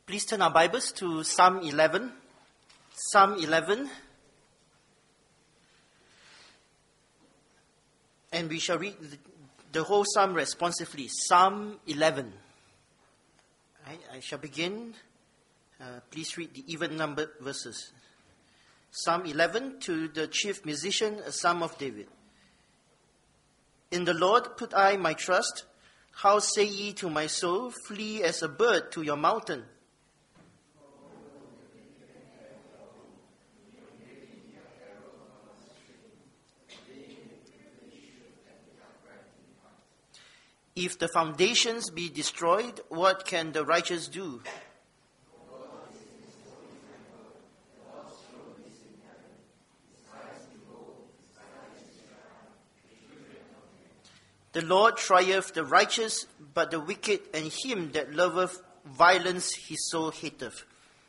Please turn our Bibles to Psalm 11. Psalm 11. And we shall read the whole psalm responsively. Psalm 11. I shall begin. Please read the even-numbered verses. Psalm 11, to the chief musician, a psalm of David. In the Lord put I my trust. How say ye to my soul, flee as a bird to your mountain? If the foundations be destroyed, what can the righteous do? The Lord trieth the righteous, but the wicked and him that loveth violence his soul hateth.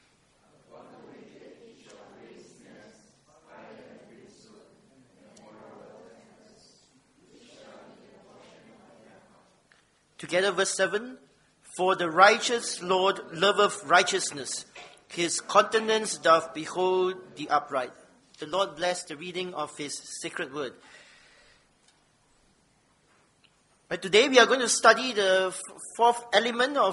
Together, verse 7, for the righteous Lord loveth righteousness. His countenance doth behold the upright. The Lord bless the reading of His sacred word. But today we are going to study the fourth element of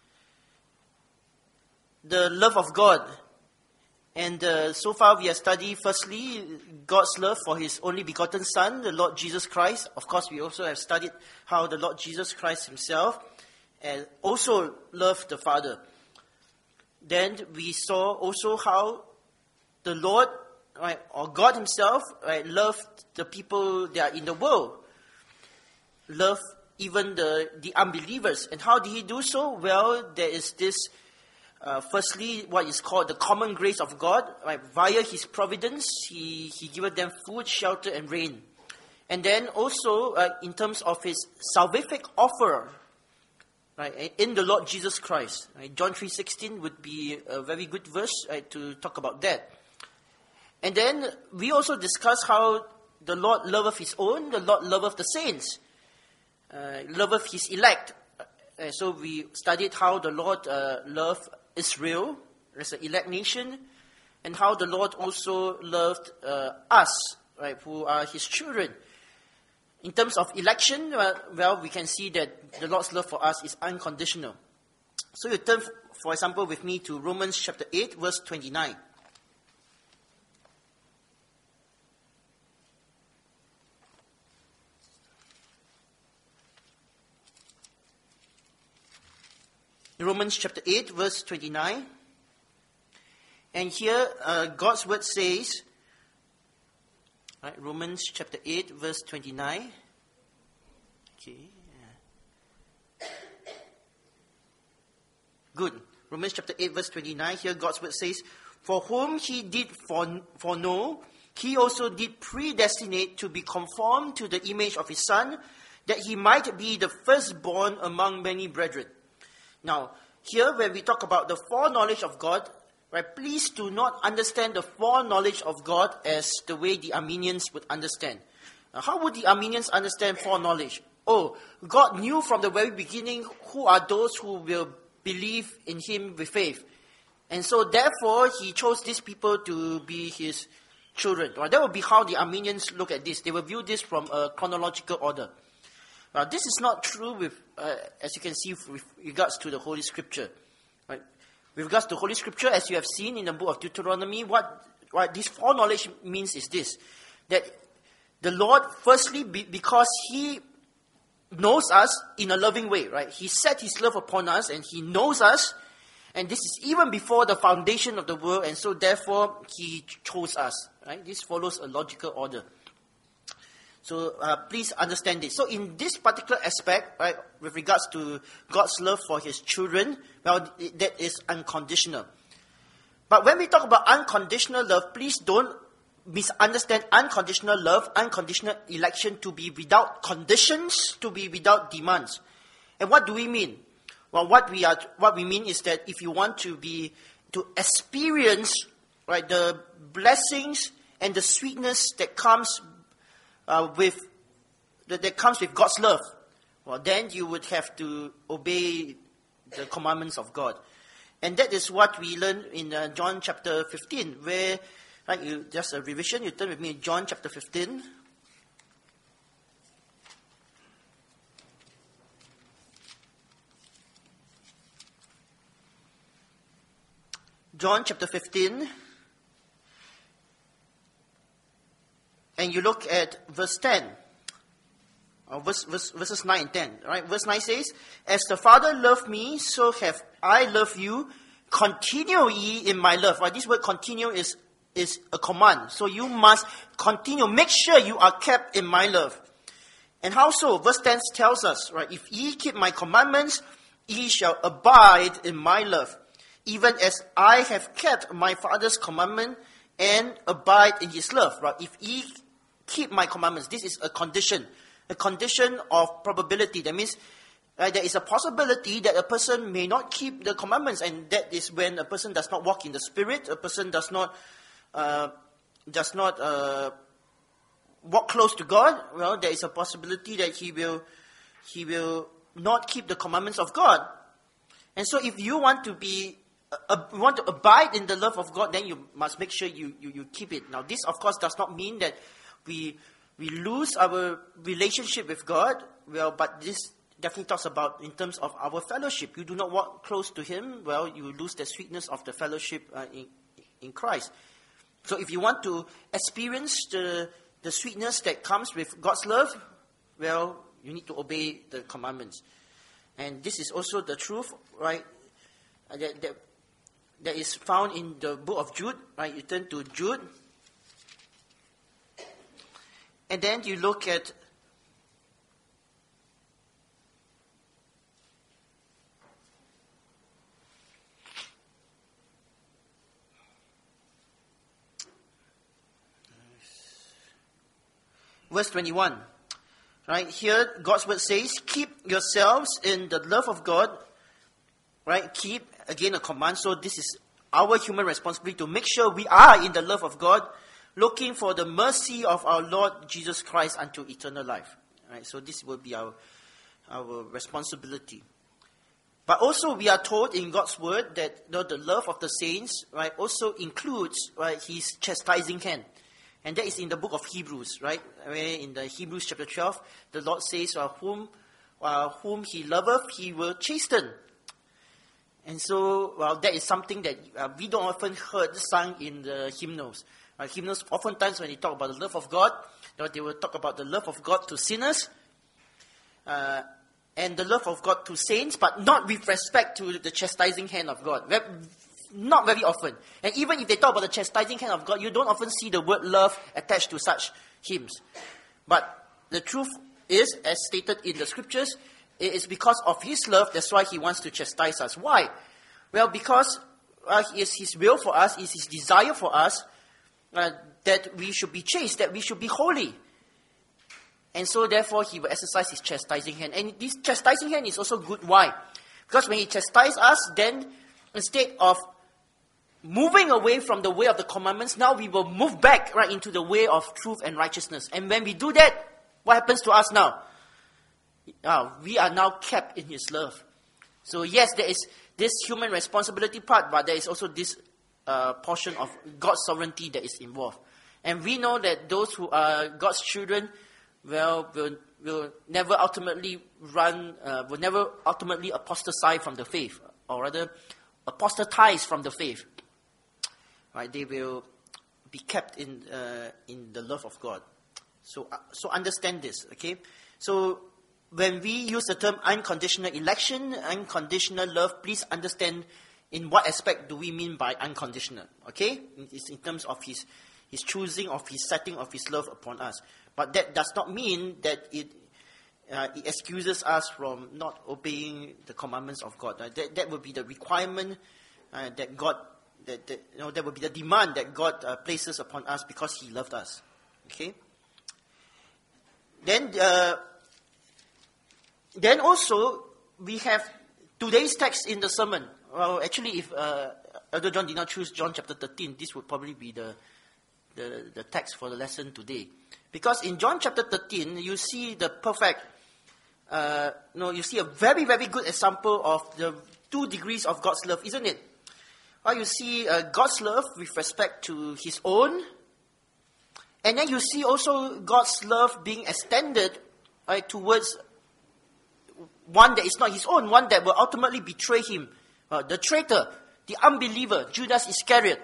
the love of God. And so far we have studied firstly God's love for His only begotten Son, the Lord Jesus Christ. Of course, we also have studied how the Lord Jesus Christ Himself also loved the Father. Then we saw also how the Lord, right, or God Himself, right, loved the people that are in the world. Loved even the unbelievers. And how did He do so? Well, there is this firstly, what is called the common grace of God, right? Via His providence, He giveth them food, shelter, and rain. And then also, in terms of His salvific offer, right, in the Lord Jesus Christ. Right? John 3:16 would be a very good verse, right, to talk about that. And then we also discussed how the Lord loveth His own, the Lord loveth the saints, loveth His elect. So we studied how the Lord loved Israel as an elect nation, and how the Lord also loved us, right, who are His children. In terms of election, well, we can see that the Lord's love for us is unconditional. So you turn, for example, with me to Romans chapter 8, verse 29. Romans chapter 8, verse 29. And here, God's word says, right, Romans chapter 8, verse 29. Okay. Good. Romans chapter 8, verse 29. Here, God's word says, for whom He did foreknow, He also did predestinate to be conformed to the image of His Son, that He might be the firstborn among many brethren. Now, here when we talk about the foreknowledge of God, right, please do not understand the foreknowledge of God as the way the Arminians would understand. Now, how would the Arminians understand foreknowledge? Oh, God knew from the very beginning who are those who will believe in Him with faith. And so therefore, He chose these people to be His children. Right, that would be how the Arminians look at this. They will view this from a chronological order. This is not true with, as you can see, with regards to the Holy Scripture. Right? With regards to Holy Scripture, as you have seen in the book of Deuteronomy, what this foreknowledge means is this, that the Lord, firstly, because He knows us in a loving way, right? He set His love upon us, and He knows us, and this is even before the foundation of the world, and so therefore He chose us. Right? This follows a logical order. So please understand this. So in this particular aspect, right, with regards to God's love for His children, well, that is unconditional. But when we talk about unconditional love, please don't misunderstand unconditional love, unconditional election to be without conditions, to be without demands. And what do we mean? Well, what we mean is that if you want to experience, right, the blessings and the sweetness that comes with God's love, well, then you would have to obey the commandments of God. And that is what we learn in John chapter 15, where, right, just a revision, you turn with me, John chapter 15. John chapter 15, and you look at verse 10, or verses 9 and 10, right? Verse 9 says, "As the Father loved me, so have I loved you. Continue ye in my love." Right? This word continue is a command. So you must continue. Make sure you are kept in my love. And how so? Verse 10 tells us, right? "If ye keep my commandments, ye shall abide in my love. Even as I have kept my Father's commandment and abide in his love." Right? If ye keep my commandments, this is a condition of probability. That means there is a possibility that a person may not keep the commandments, and that is when a person does not walk in the Spirit, a person does not walk close to God. Well, there is a possibility that he will not keep the commandments of God. And so if you want to abide in the love of God, then you must make sure you keep it. Now, this, of course, does not mean that we lose our relationship with God. Well, but this definitely talks about in terms of our fellowship. You do not walk close to Him, well, you lose the sweetness of the fellowship in Christ. So if you want to experience the sweetness that comes with God's love, well, you need to obey the commandments. And this is also the truth, right? That is found in the book of Jude, right? You turn to Jude. And then you look at verse 21. Right? Here, God's word says, "Keep yourselves in the love of God." Right? Keep, again, a command. So this is our human responsibility to make sure we are in the love of God, looking for the mercy of our Lord Jesus Christ unto eternal life. Right? So this will be our responsibility. But also we are told in God's word that the love of the saints, right, also includes, right, His chastising hand. And that is in the book of Hebrews, right? Where in the Hebrews chapter 12, the Lord says, whom He loveth, He will chasten. And so, well, that is something that we don't often heard sung in the hymnals. Hymnals, oftentimes when they talk about the love of God, they will talk about the love of God to sinners, and the love of God to saints, but not with respect to the chastising hand of God. Not very often. And even if they talk about the chastising hand of God, you don't often see the word love attached to such hymns. But the truth is, as stated in the scriptures, it is because of His love, that's why He wants to chastise us. Why? Well, because it is His will for us, it is His desire for us, that we should be chaste, that we should be holy. And so therefore He will exercise His chastising hand. And this chastising hand is also good. Why? Because when He chastises us, then instead of moving away from the way of the commandments, now we will move back right into the way of truth and righteousness. And when we do that, what happens to us now? We are now kept in His love. So yes, there is this human responsibility part, but there is also this portion of God's sovereignty that is involved. And we know that those who are God's children, well, will never ultimately apostatize from the faith, or rather apostatize from the faith. Right? They will be kept in the love of God. So understand this, okay? So when we use the term unconditional election, unconditional love, please understand in what aspect do we mean by unconditional, okay? It's in terms of His choosing, of His setting of His love upon us. But that does not mean that it excuses us from not obeying the commandments of God. That would be the requirement that God, that would be the demand that God places upon us because He loved us. Okay. Then also we have today's text in the sermon. Well, actually, if Elder John did not choose John chapter 13, this would probably be the text for the lesson today. Because in John chapter 13, you see the perfect you see a very, very good example of the 2 degrees of God's love, isn't it? You see God's love with respect to His own, and then you see also God's love being extended towards one that is not His own, one that will ultimately betray Him, the traitor, the unbeliever, Judas Iscariot.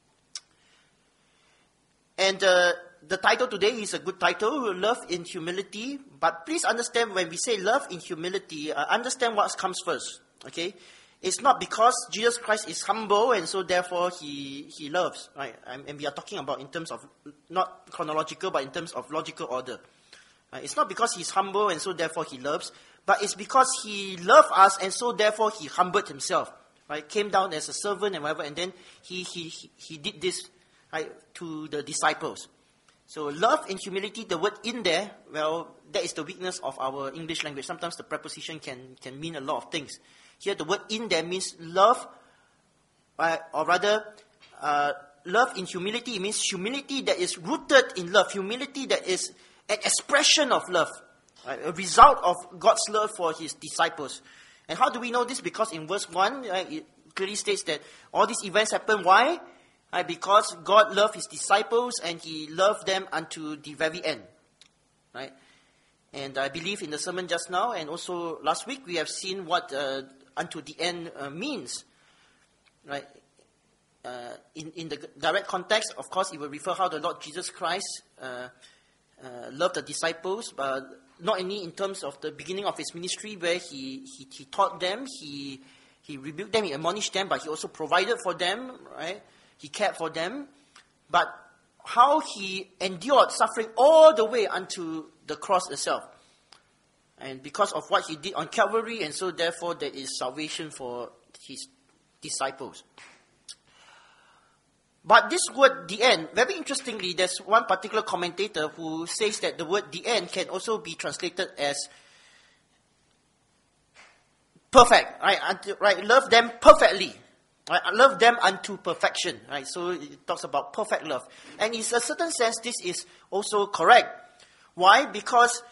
And the title today is a good title, Love in Humility. But please understand, when we say love in humility, understand what comes first. Okay, it's not because Jesus Christ is humble and so therefore he loves, right? And we are talking about in terms of not chronological, but in terms of logical order. It's not because He's humble and so therefore He loves, but it's because He loved us and so therefore He humbled Himself, right? Came down as a servant and whatever, and then He did this, right, to the disciples. So love in humility, the word in there, well, that is the weakness of our English language. Sometimes the preposition can mean a lot of things. Here the word in there means love, or rather, love in humility. It means humility that is rooted in love. Humility that is an expression of love, right? A result of God's love for His disciples. And how do we know this? Because in verse 1, it clearly states that all these events happen. Why? Because God loved His disciples and He loved them unto the very end. Right? And I believe in the sermon just now and also last week we have seen what unto the end means. Right? In the direct context, of course, it will refer how the Lord Jesus Christ loved the disciples, but not only in terms of the beginning of His ministry where He taught them, He rebuked them, He admonished them, but He also provided for them, right? He cared for them, but how He endured suffering all the way unto the cross itself. And because of what He did on Calvary, and so therefore there is salvation for His disciples. But this word, the end, very interestingly, there's one particular commentator who says that the word the end can also be translated as perfect, right? Love them perfectly. Right? Love them unto perfection. Right? So it talks about perfect love. And in a certain sense, this is also correct. Why? Because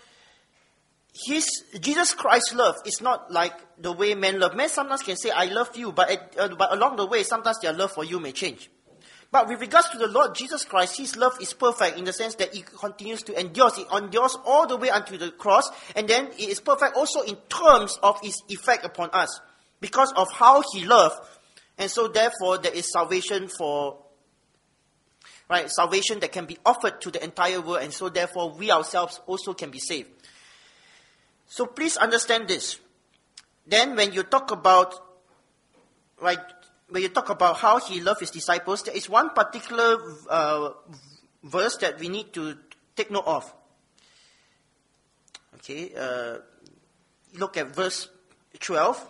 Jesus Christ's love is not like the way men love. Men sometimes can say, I love you, but along the way, sometimes their love for you may change. But with regards to the Lord Jesus Christ, His love is perfect in the sense that it continues to endure. It endures all the way unto the cross, and then it is perfect also in terms of its effect upon us. Because of how He loved, and so therefore there is salvation salvation that can be offered to the entire world, and so therefore we ourselves also can be saved. So please understand this. Then when you talk about, when you talk about how He loved His disciples, there is one particular verse that we need to take note of. Okay, look at verse 12.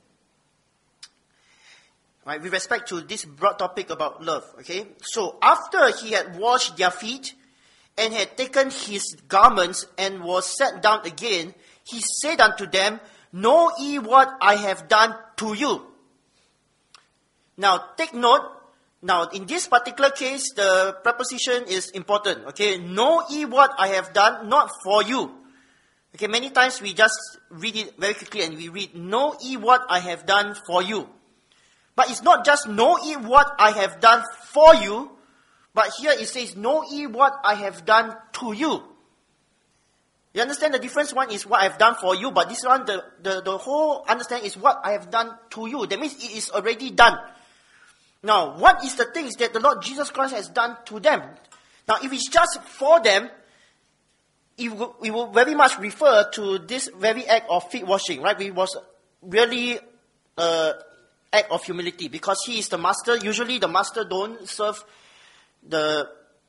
Right, with respect to this broad topic about love. Okay, so after He had washed their feet and had taken His garments and was sat down again, He said unto them, Know ye what I have done to you? Now, take note. Now, in this particular case, the preposition is important. Okay, know ye what I have done, not for you. Okay, many times we just read it very quickly and we read, know ye what I have done for you. But it's not just know ye what I have done for you, but here it says, know ye what I have done to you. You understand the difference? One is what I have done for you, but this one, the whole understanding is what I have done to you. That means it is already done. Now, what is the things that the Lord Jesus Christ has done to them? Now, if it's just for them, it will very much refer to this very act of feet washing, right? It was really act of humility because He is the master. Usually the master don't serve the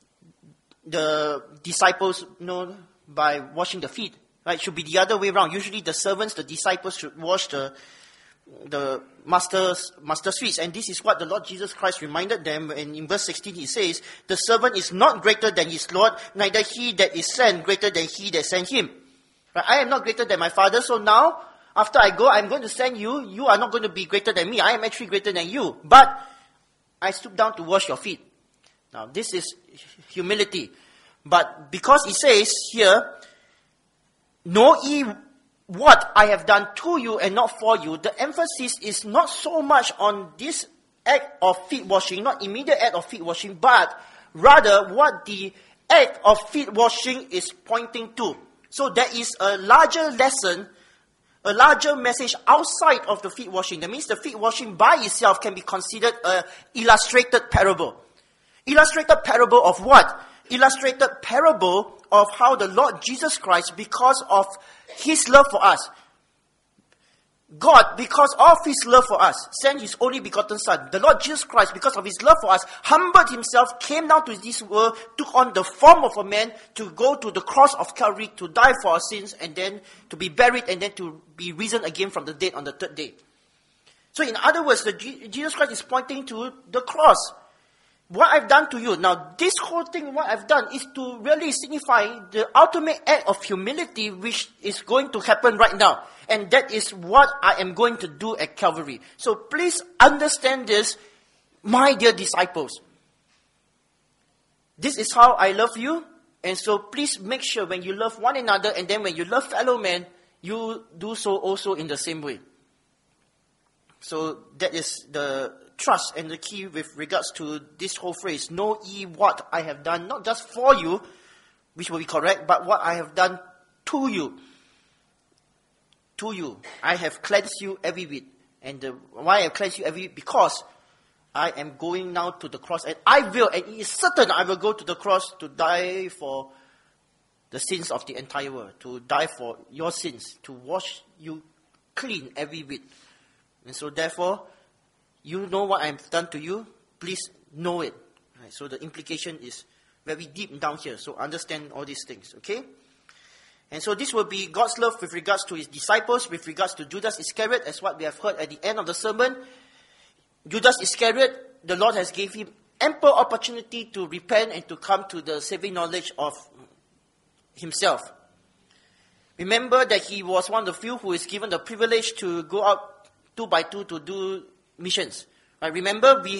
disciples, by washing the feet. Right? It should be the other way around. Usually the servants, the disciples should wash the master's feet. And this is what the Lord Jesus Christ reminded them. And in verse 16 He says, the servant is not greater than his Lord, neither he that is sent greater than he that sent him. Right? I am not greater than my Father, so now, after I go, I'm going to send you. You are not going to be greater than me. I am actually greater than you. But I stoop down to wash your feet. Now, this is humility. But because it says here, know ye what I have done to you and not for you, the emphasis is not so much on this act of feet washing, not immediate act of feet washing, but rather what the act of feet washing is pointing to. So there is a larger lesson, a larger message outside of the feet washing. That means the feet washing by itself can be considered an illustrated parable. Illustrated parable of what? Illustrated parable of how the Lord Jesus Christ, because of His love for us, God, because of His love for us, sent His only begotten Son. The Lord Jesus Christ, because of His love for us, humbled Himself, came down to this world, took on the form of a man to go to the cross of Calvary, to die for our sins, and then to be buried, and then to be risen again from the dead on the third day. So in other words, Jesus Christ is pointing to the cross. What I've done to you. Now, this whole thing, what I've done, is to really signify the ultimate act of humility which is going to happen right now. And that is what I am going to do at Calvary. So please understand this, my dear disciples. This is how I love you. And so please make sure when you love one another, and then when you love fellow men, you do so also in the same way. So that is the trust and the key with regards to this whole phrase. Know ye what I have done, not just for you, which will be correct, but what I have done to you. To you. I have cleansed you every whit. And why I have cleansed you every whit? Because I am going now to the cross. And I will, and it is certain I will go to the cross to die for the sins of the entire world. To die for your sins. To wash you clean every whit. And so therefore, you know what I have done to you, please know it. Right, so the implication is very deep down here. So understand all these things, okay? And so this will be God's love with regards to His disciples, with regards to Judas Iscariot, as what we have heard at the end of the sermon. Judas Iscariot, the Lord has gave him ample opportunity to repent and to come to the saving knowledge of himself. Remember that he was one of the few who is given the privilege to go out 2 by 2 to do missions. Right? Remember, we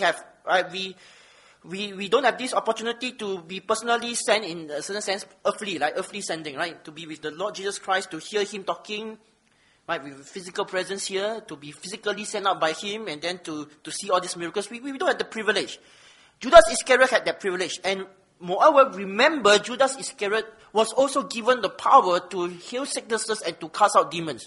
don't have this opportunity to be personally sent in a certain sense, earthly sending, right? To be with the Lord Jesus Christ, to hear Him talking, right? With physical presence here, to be physically sent out by Him, and then to see all these miracles. We don't have the privilege. Judas Iscariot had that privilege. And moreover, remember, Judas Iscariot was also given the power to heal sicknesses and to cast out demons.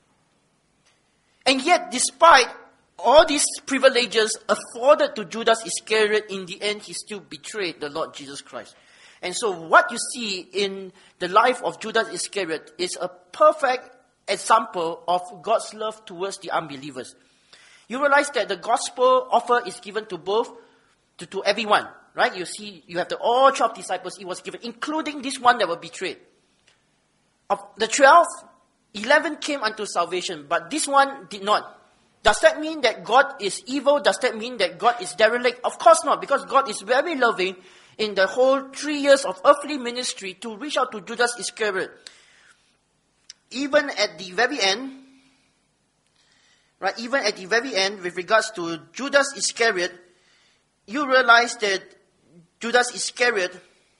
And yet, despite all these privileges afforded to Judas Iscariot, in the end, he still betrayed the Lord Jesus Christ. And so what you see in the life of Judas Iscariot is a perfect example of God's love towards the unbelievers. You realize that the gospel offer is given to both, to everyone, right? You see, you have all 12 disciples, it was given, including this one that were betrayed. Of the 12, 11 came unto salvation, but this one did not. Does that mean that God is evil? Does that mean that God is derelict? Of course not, because God is very loving in the whole 3 years of earthly ministry to reach out to Judas Iscariot. Even at the very end, right, even at the very end, with regards to Judas Iscariot, you realize that Judas Iscariot,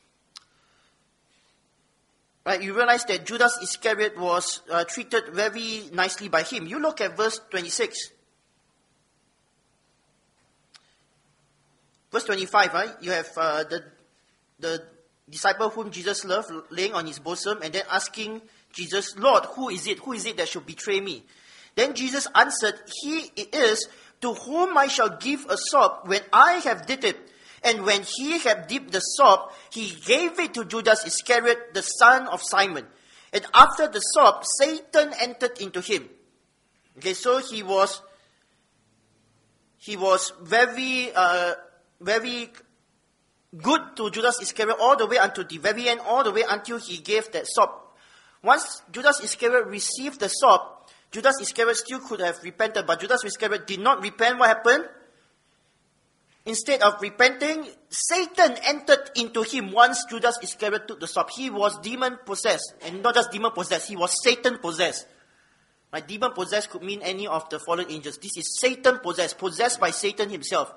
right, you realize that Judas Iscariot was treated very nicely by him. You look at verse 26. Verse 25, right? You have the disciple whom Jesus loved laying on his bosom and then asking Jesus, Lord, who is it? Who is it that should betray me? Then Jesus answered, He it is to whom I shall give a sop when I have dipped it. And when he had dipped the sop, he gave it to Judas Iscariot, the son of Simon. And after the sop, Satan entered into him. Okay, so he was very good to Judas Iscariot all the way until the very end, all the way until he gave that sop. Once Judas Iscariot received the sop, Judas Iscariot still could have repented, but Judas Iscariot did not repent. What happened? Instead of repenting, Satan entered into him once Judas Iscariot took the sop. He was demon-possessed. And not just demon-possessed, he was Satan-possessed. Right? Demon-possessed could mean any of the fallen angels. This is Satan-possessed, possessed by Satan himself.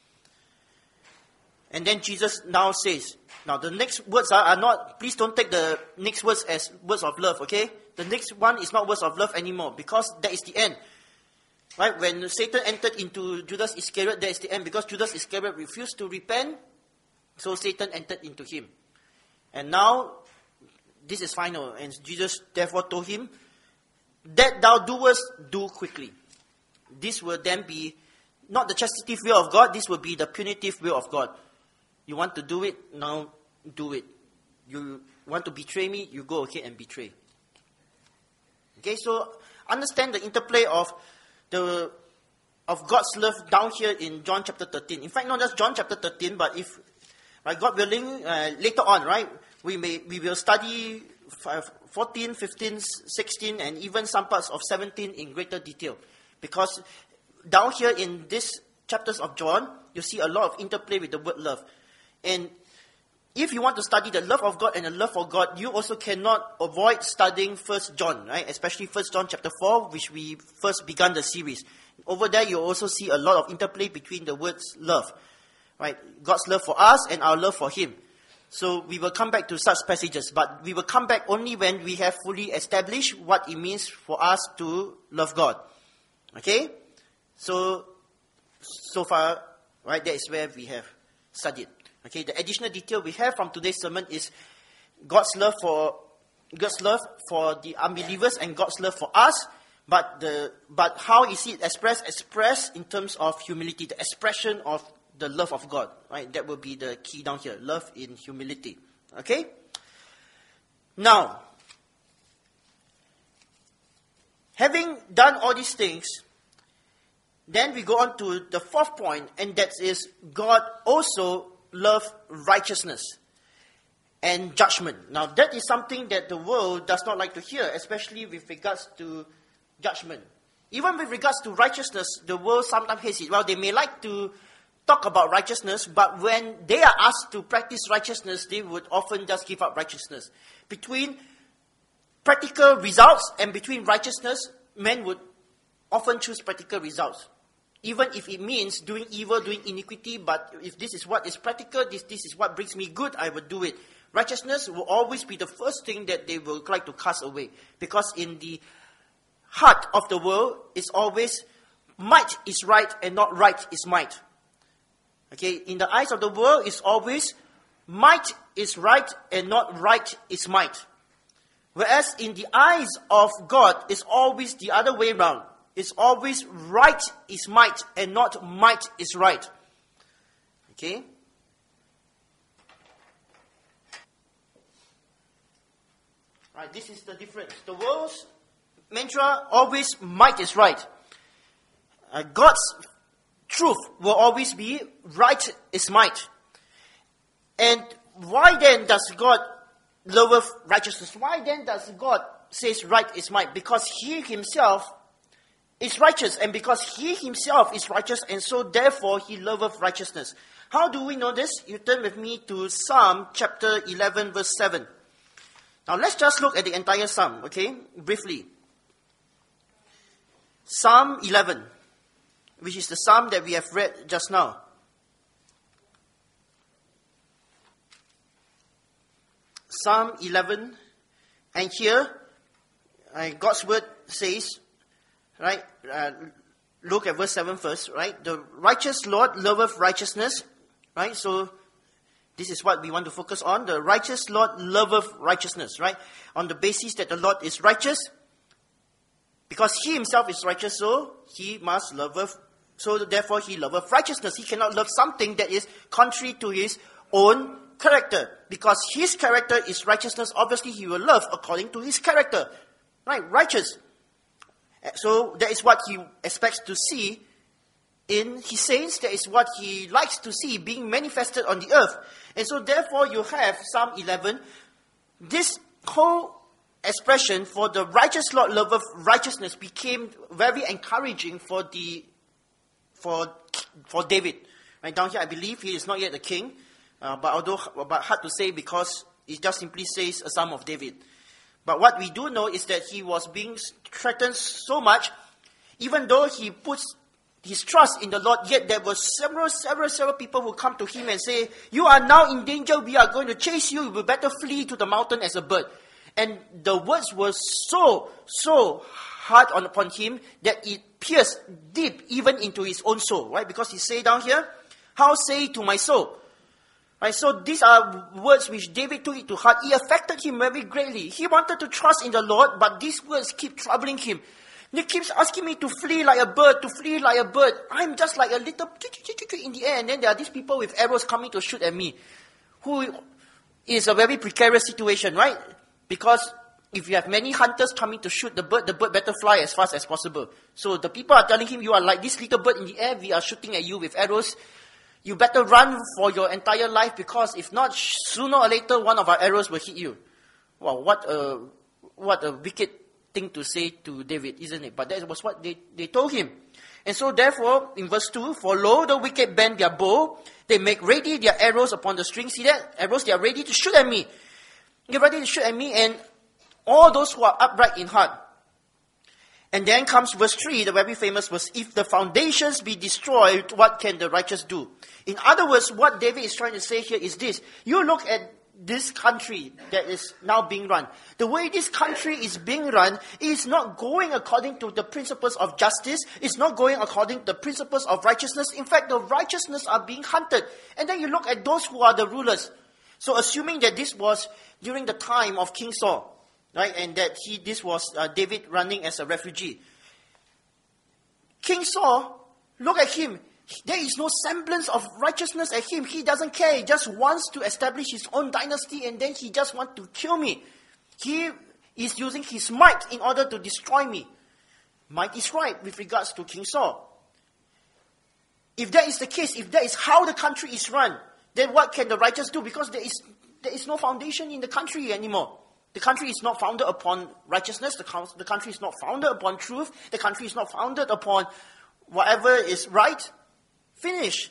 And then Jesus now says, now the next words are not, please don't take the next words as words of love, okay? the next one is not words of love anymore, because that is the end. Right? When Satan entered into Judas Iscariot, that is the end, because Judas Iscariot refused to repent, so Satan entered into him. And now, this is final, and Jesus therefore told him, that thou doest, do quickly. This will then be not the chastitive will of God, this will be the punitive will of God. You want to do it, now do it. You want to betray me, you go ahead and betray. Okay, so understand the interplay of God's love down here in John chapter 13. In fact, not just John chapter 13, but if, right, God willing, later on, right, we will study 14, 15, 16, and even some parts of 17 in greater detail. Because down here in these chapters of John, you see a lot of interplay with the word love. And if you want to study the love of God and the love for God, you also cannot avoid studying 1 John, right? Especially 1 John chapter 4, which we first began the series. Over there, you also see a lot of interplay between the words love, right? God's love for us and our love for Him. So we will come back to such passages, but we will come back only when we have fully established what it means for us to love God. Okay? So far, right, that is where we have studied. Okay, the additional detail we have from today's sermon is God's love for the unbelievers and God's love for us, but how is it expressed in terms of humility, the expression of the love of God, right? That will be the key down here, love in humility. Okay? Now, having done all these things, then we go on to the fourth point, and that is God also loves righteousness and judgment. Now, that is something that the world does not like to hear, especially with regards to judgment. Even with regards to righteousness, the world sometimes hates it. Well, they may like to talk about righteousness, but when they are asked to practice righteousness, they would often just give up righteousness. Between practical results and between righteousness, men would often choose practical results. Even if it means doing evil, doing iniquity, but if this is what is practical, this is what brings me good, I will do it. Righteousness will always be the first thing that they will like to cast away. Because in the heart of the world, it's always might is right and not right is might. Okay, in the eyes of the world, it's always might is right and not right is might. Whereas in the eyes of God, it's always the other way around. It's always right is might and not might is right. Okay? Right, this is the difference. The world's mantra, always might is right. God's truth will always be right is might. And why then does God love righteousness? Why then does God says right is might? Because He Himself is righteous, and because He Himself is righteous, and so therefore He loveth righteousness. How do we know this? You turn with me to Psalm chapter 11 verse 7. Now let's just look at the entire Psalm, okay, briefly. Psalm 11, which is the Psalm that we have read just now. Psalm 11, and here God's word says, right, look at verse 7 first, right? The righteous Lord loveth righteousness, right? So this is what we want to focus on. The righteous Lord loveth righteousness, right? On the basis that the Lord is righteous, because He Himself is righteous, so He must loveth, so therefore He loveth righteousness. He cannot love something that is contrary to His own character. Because His character is righteousness, obviously He will love according to His character, right? Righteous. So that is what He expects to see in His saints. That is what He likes to see being manifested on the earth. And so therefore you have Psalm 11. This whole expression for the righteous Lord loveth righteousness became very encouraging for David. Right down here, I believe he is not yet the king, but hard to say because it just simply says a Psalm of David. But what we do know is that he was being threatened so much, even though he puts his trust in the Lord, yet there were several people who come to him and say, you are now in danger, we are going to chase you, you better flee to the mountain as a bird. And the words were so hard upon him that it pierced deep even into his own soul, right? Because he say down here, how say to my soul? Right, so these are words which David took it to heart. It affected him very greatly. He wanted to trust in the Lord, but these words keep troubling him. He keeps asking me to flee like a bird, to flee like a bird. I'm just like a little in the air, and then there are these people with arrows coming to shoot at me. Who is a very precarious situation, right? Because if you have many hunters coming to shoot the bird better fly as fast as possible. So the people are telling him, you are like this little bird in the air, we are shooting at you with arrows. You better run for your entire life, because if not, sooner or later, one of our arrows will hit you. Wow, what a wicked thing to say to David, isn't it? But that was what they told him. And so therefore, in verse 2, for lo, the wicked bend their bow, they make ready their arrows upon the string. See that? Arrows, they are ready to shoot at me. They're ready to shoot at me, and all those who are upright in heart. And then comes verse 3, the very famous verse, if the foundations be destroyed, what can the righteous do? In other words, what David is trying to say here is this. You look at this country that is now being run. The way this country is being run is not going according to the principles of justice. It's not going according to the principles of righteousness. In fact, the righteousness are being hunted. And then you look at those who are the rulers. So assuming that this was during the time of King Saul, right, and that this was David running as a refugee. King Saul, look at him. There is no semblance of righteousness at him. He doesn't care. He just wants to establish his own dynasty, and then he just wants to kill me. He is using his might in order to destroy me. Might is right with regards to King Saul. If that is the case, if that is how the country is run, then what can the righteous do? Because there is no foundation in the country anymore. The country is not founded upon righteousness. The country is not founded upon truth. The country is not founded upon whatever is right. Finish.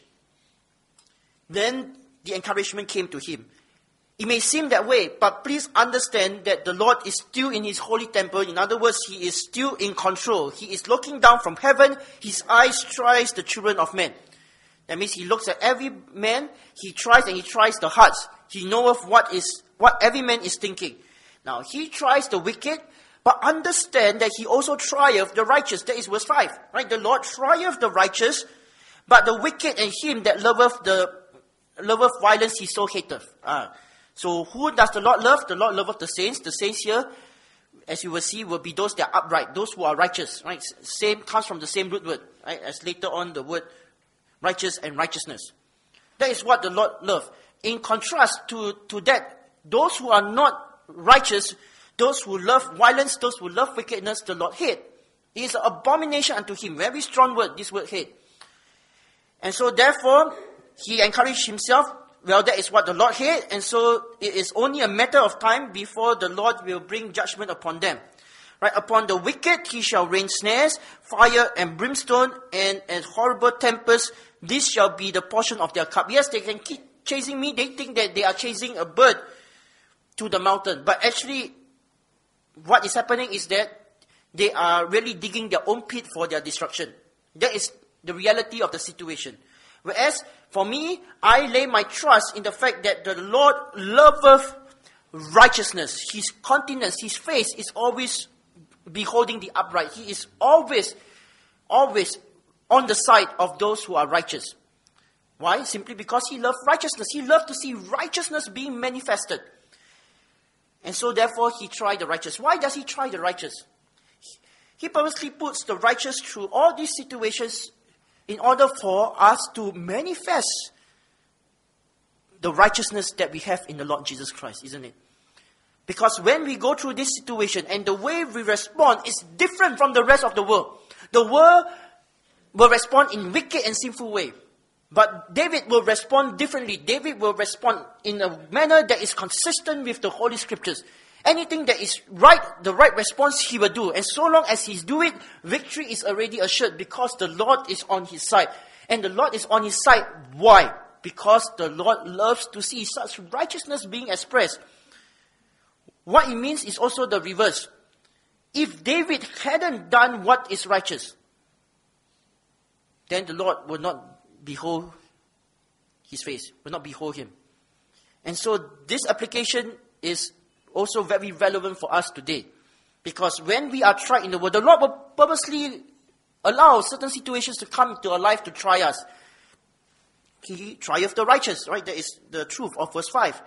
Then the encouragement came to him. It may seem that way, but please understand that the Lord is still in his holy temple. In other words, he is still in control. He is looking down from heaven. His eyes tries the children of men. That means he looks at every man. He tries the hearts. He knoweth what every man is thinking. Now, he tries the wicked, but understand that he also trieth the righteous. That is verse 5. Right? The Lord trieth the righteous, but the wicked and him that loveth violence he so hateth. So who does the Lord love? The Lord loveth the saints. The saints here, as you will see, will be those that are upright, those who are righteous. Right? Same comes from the same root word, right? As later on the word righteous and righteousness. That is what the Lord loves. In contrast to that, those who are not righteous, those who love violence, those who love wickedness, the Lord hate. It is an abomination unto him. Very strong word, this word hate. And so therefore, he encouraged himself, well, that is what the Lord hates, and so it is only a matter of time before the Lord will bring judgment upon them. Right? Upon the wicked he shall rain snares, fire and brimstone, and horrible tempest. This shall be the portion of their cup. Yes, they can keep chasing me. They think that they are chasing a bird to the mountain. But actually, what is happening is that they are really digging their own pit for their destruction. That is the reality of the situation. Whereas, for me, I lay my trust in the fact that the Lord loveth righteousness. His countenance, his face is always beholding the upright. He is always on the side of those who are righteous. Why? Simply because he loves righteousness. He loves to see righteousness being manifested. And so therefore he tried the righteous. Why does he try the righteous? He purposely puts the righteous through all these situations in order for us to manifest the righteousness that we have in the Lord Jesus Christ, isn't it? Because when we go through this situation and the way we respond is different from the rest of the world. The world will respond in wicked and sinful way. But David will respond differently. David will respond in a manner that is consistent with the Holy Scriptures. Anything that is right, the right response he will do. And so long as he do it, victory is already assured because the Lord is on his side. And the Lord is on his side. Why? Because the Lord loves to see such righteousness being expressed. What it means is also the reverse. If David hadn't done what is righteous, then the Lord will not behold his face, will not behold him. And so this application is also very relevant for us today. Because when we are tried in the world, the Lord will purposely allow certain situations to come into our life to try us. He trieth the righteous, right? That is the truth of verse 5.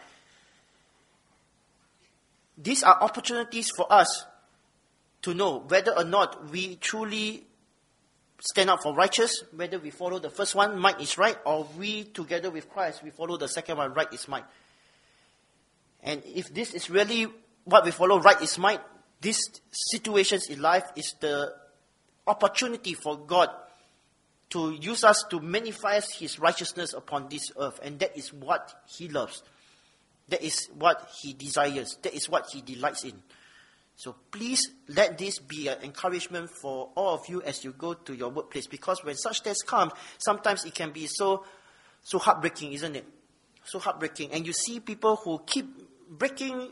These are opportunities for us to know whether or not we truly stand up for righteous, whether we follow the first one, might is right, or we, together with Christ, we follow the second one, right is might. And if this is really what we follow, right is might, these situations in life is the opportunity for God to use us to manifest His righteousness upon this earth. And that is what He loves. That is what He desires. That is what He delights in. So please let this be an encouragement for all of you as you go to your workplace. Because when such tests come, sometimes it can be so heartbreaking, isn't it? So heartbreaking. And you see people who keep breaking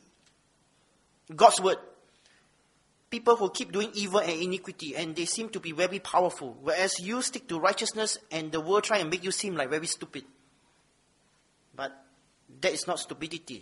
God's word. People who keep doing evil and iniquity, and they seem to be very powerful. Whereas you stick to righteousness and the world try and make you seem like very stupid. But that is not stupidity.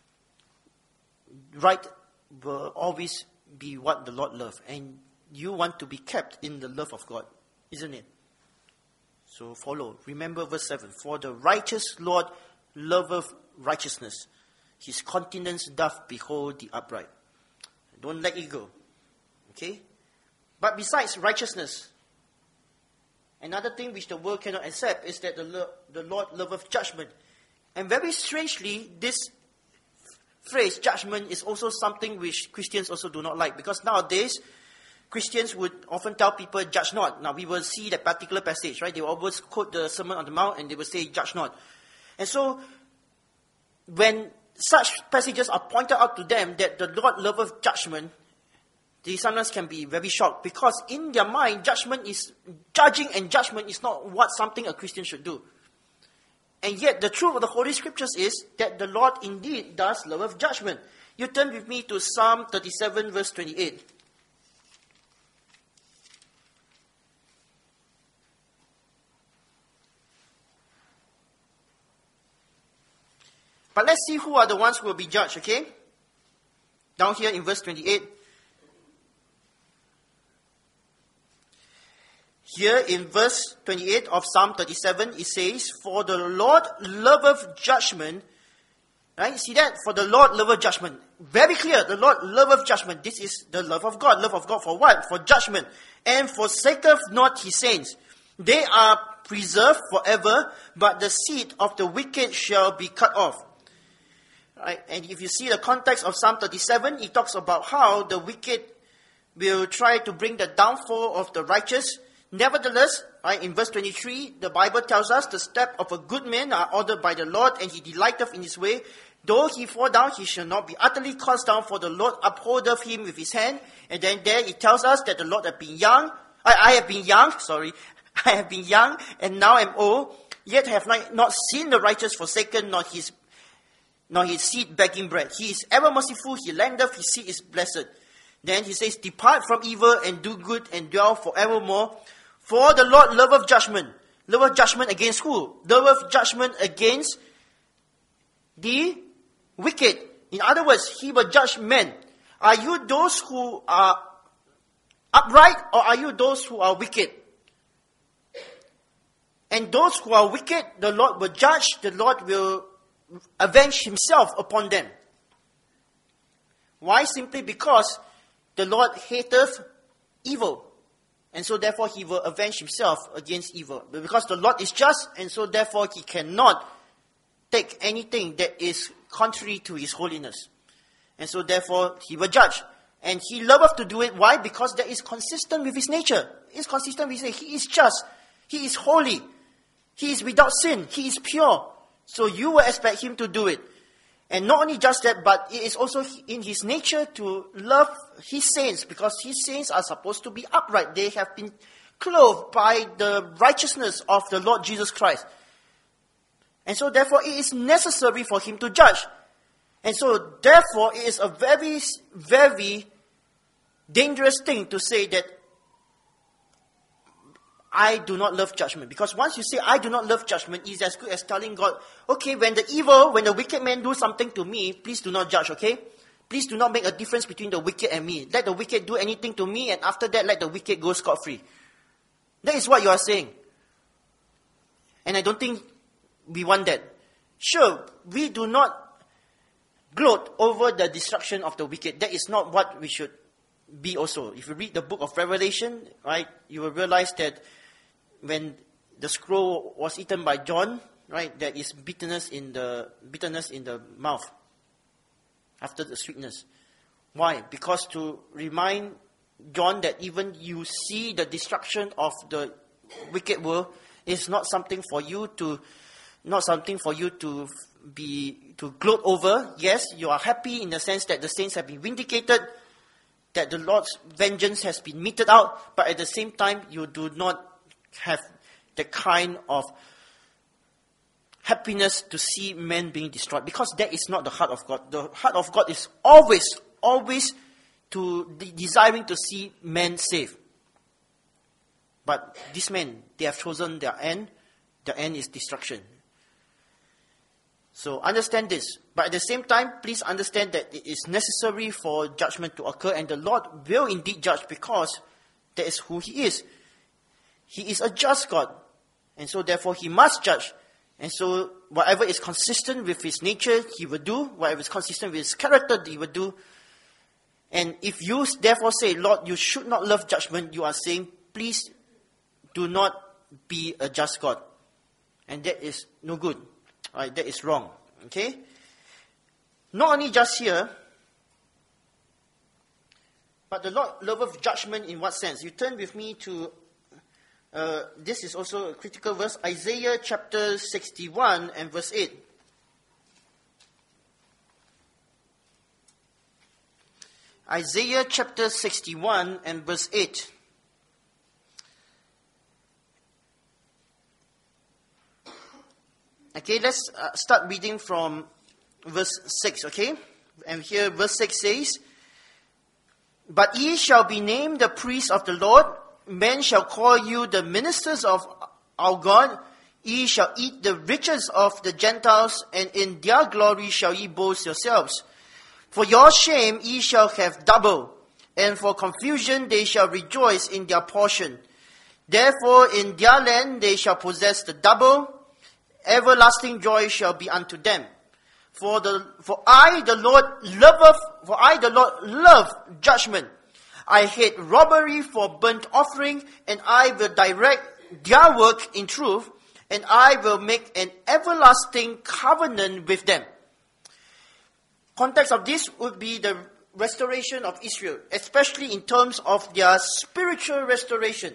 Right will always be what the Lord loves. And you want to be kept in the love of God, isn't it? So follow. Remember verse 7. For the righteous Lord loveth righteousness. His countenance doth behold the upright. Don't let it go. Okay? But besides righteousness, another thing which the world cannot accept is that the Lord loveth judgment. And very strangely, this phrase, judgment, is also something which Christians also do not like. Because nowadays, Christians would often tell people, judge not. Now, we will see that particular passage, right? They will always quote the Sermon on the Mount and they will say, judge not. And so, when such passages are pointed out to them that the Lord loveth judgment, they sometimes can be very shocked. Because in their mind, judging and judgment is not what something a Christian should do. And yet, the truth of the Holy Scriptures is that the Lord indeed does love judgment. You turn with me to Psalm 37 verse 28. But let's see who are the ones who will be judged, okay? Down here in verse 28. Here in verse 28 of Psalm 37, it says, for the Lord loveth judgment. Right? See that? For the Lord loveth judgment. Very clear. The Lord loveth judgment. This is the love of God. Love of God for what? For judgment. And forsaketh not His saints. They are preserved forever, but the seed of the wicked shall be cut off. Right? And if you see the context of Psalm 37, it talks about how the wicked will try to bring the downfall of the righteous. Nevertheless, right, in verse 23, the Bible tells us the steps of a good man are ordered by the Lord, and he delighteth in his way. Though he fall down, he shall not be utterly cast down, for the Lord upholdeth him with his hand. And then there it tells us that the Lord have been young. I have been young, and now am old, yet have not seen the righteous forsaken, nor his seed begging bread. He is ever merciful, he lendeth, his seed is blessed. Then he says, depart from evil and do good and dwell forevermore. For the Lord loveth judgment. Loveth judgment against who? Loveth judgment against the wicked. In other words, He will judge men. Are you those who are upright, or are you those who are wicked? And those who are wicked, the Lord will judge. The Lord will avenge Himself upon them. Why? Simply because the Lord hateth evil. And so therefore He will avenge Himself against evil. But because the Lord is just, and so therefore He cannot take anything that is contrary to His holiness. And so therefore He will judge. And He loveth to do it. Why? Because that is consistent with His nature. It's consistent with His nature. He is just. He is holy. He is without sin. He is pure. So you will expect Him to do it. And not only just that, but it is also in His nature to love His saints, because His saints are supposed to be upright. They have been clothed by the righteousness of the Lord Jesus Christ. And so therefore it is necessary for Him to judge. And so therefore it is a very, very dangerous thing to say that I do not love judgment. Because once you say, I do not love judgment, it's as good as telling God, okay, when the wicked man do something to me, please do not judge, okay? Please do not make a difference between the wicked and me. Let the wicked do anything to me, and after that, let the wicked go scot-free. That is what you are saying. And I don't think we want that. Sure, we do not gloat over the destruction of the wicked. That is not what we should be also. If you read the book of Revelation, right, you will realize that when the scroll was eaten by John, right, there is bitterness in the mouth after the sweetness. Why? Because to remind John that even you see the destruction of the wicked world is not something for you to gloat over. Yes, you are happy in the sense that the saints have been vindicated, that the Lord's vengeance has been meted out, but at the same time, you do not have the kind of happiness to see men being destroyed, because that is not the heart of God. The heart of God is always desiring to see men saved. But these men, they have chosen their end. The end is destruction. So understand this. But at the same time, please understand that it is necessary for judgment to occur, and the Lord will indeed judge, because that is who He is. He is a just God. And so therefore He must judge. And so whatever is consistent with His nature, He will do. Whatever is consistent with His character, He will do. And if you therefore say, Lord, you should not love judgment, you are saying, please do not be a just God. And that is no good. Right? That is wrong. Okay? Not only just here, but the Lord loveth judgment in what sense? You turn with me to, this is also a critical verse, Isaiah chapter 61 and verse 8. Isaiah chapter 61 and verse 8. Okay, let's start reading from verse 6, okay? And here verse 6 says, But ye shall be named the priests of the Lord, men shall call you the ministers of our God, ye shall eat the riches of the Gentiles, and in their glory shall ye boast yourselves. For your shame ye shall have double, and for confusion they shall rejoice in their portion. Therefore in their land they shall possess the double, everlasting joy shall be unto them. For I the Lord love judgment. I hate robbery for burnt offering, and I will direct their work in truth, and I will make an everlasting covenant with them. Context of this would be the restoration of Israel, especially in terms of their spiritual restoration.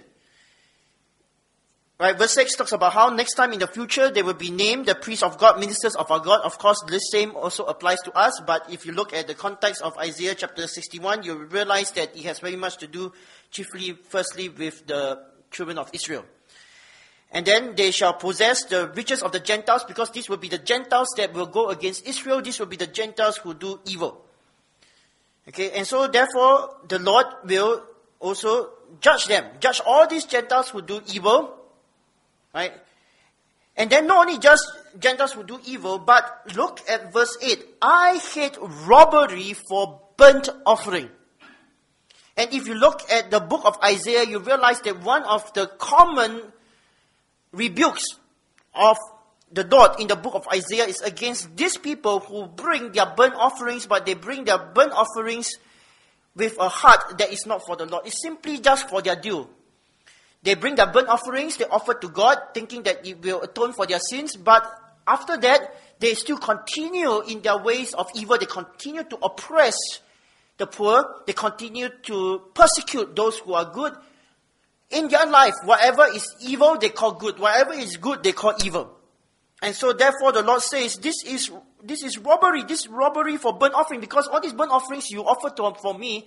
Right, verse 6 talks about how next time in the future they will be named the priests of God, ministers of our God. Of course, this same also applies to us, but if you look at the context of Isaiah chapter 61, you will realize that it has very much to do firstly with the children of Israel. And then they shall possess the riches of the Gentiles, because these will be the Gentiles that will go against Israel. These will be the Gentiles who do evil. Okay, and so therefore the Lord will also judge them. Judge all these Gentiles who do evil. Right? And then not only just Gentiles who do evil, but look at verse 8. I hate robbery for burnt offering. And if you look at the book of Isaiah, you realize that one of the common rebukes of the Lord in the book of Isaiah is against these people who bring their burnt offerings, but they bring their burnt offerings with a heart that is not for the Lord. It's simply just for their due. They bring their burnt offerings, they offer to God, thinking that it will atone for their sins. But after that, they still continue in their ways of evil. They continue to oppress the poor. They continue to persecute those who are good. In their life, whatever is evil, they call good. Whatever is good, they call evil. And so therefore the Lord says, this is robbery. This robbery for burnt offering. Because all these burnt offerings you offer for me,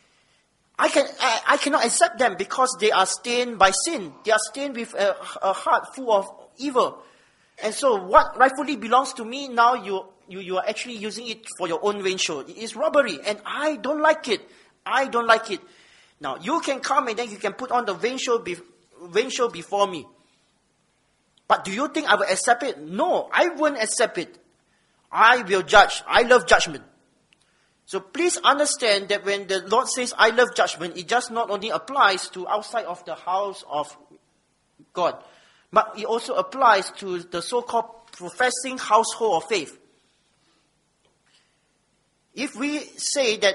I cannot accept them, because they are stained by sin. They are stained with a heart full of evil. And so what rightfully belongs to me, now you are actually using it for your own vain show. It is robbery, and I don't like it. I don't like it. Now, you can come and then you can put on the vain show before me. But do you think I will accept it? No, I won't accept it. I will judge. I love judgment. So please understand that when the Lord says, I love judgment, it just not only applies to outside of the house of God, but it also applies to the so-called professing household of faith. If we say that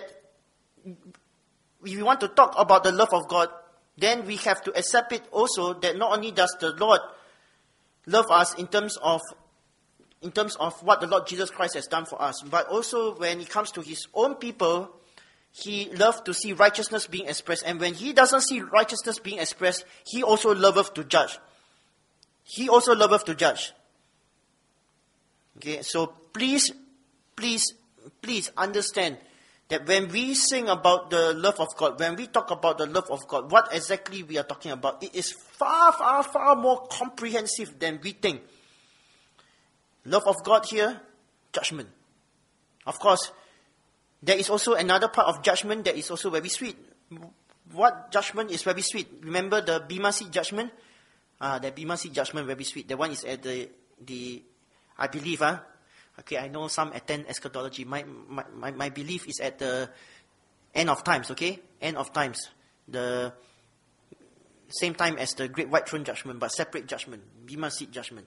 we want to talk about the love of God, then we have to accept it also that not only does the Lord love us in terms of what the Lord Jesus Christ has done for us, but also when it comes to his own people, he loves to see righteousness being expressed. And when he doesn't see righteousness being expressed, he also loveth to judge. He also loveth to judge. Okay, so please understand that when we sing about the love of God, when we talk about the love of God, what exactly we are talking about, it is far, far, far more comprehensive than we think. Love of God here, judgment. Of course, there is also another part of judgment that is also very sweet. What judgment is very sweet? Remember the Bema Seat judgment? The Bema Seat judgment very sweet. The one is at the I believe, okay, I know some attend eschatology. My belief is at the end of times, okay? End of times. The same time as the Great White Throne judgment, but separate judgment. Bema Seat judgment.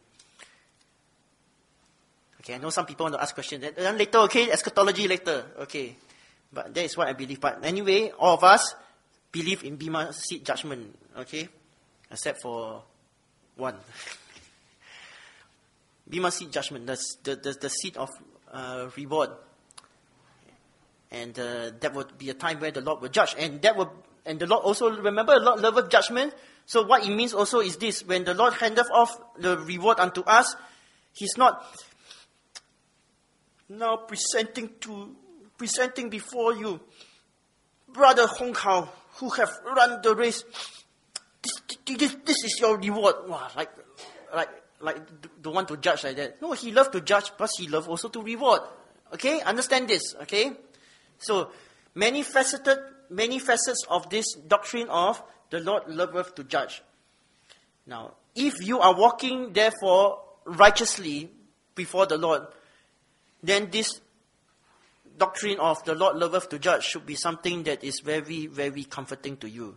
Okay, I know some people want to ask questions. Then later, okay, eschatology later. Okay. But that is what I believe. But anyway, all of us believe in Bema Seat judgment. Okay? Except for one. Bema Seat judgment, the seat of reward. And that would be a time where the Lord will judge. And the Lord also, remember, the Lord loveth judgment. So what it means also is this: when the Lord handeth off the reward unto us, he's not now presenting before you, Brother Hong Kao, who have run the race. This is your reward. Wow, like don't want to judge like that. No, he loves to judge, but he loves also to reward. Okay, understand this. Okay, so many facets of this doctrine of the Lord loveth to judge. Now, if you are walking therefore righteously before the Lord, then this doctrine of the Lord loveth to judge should be something that is very, very comforting to you.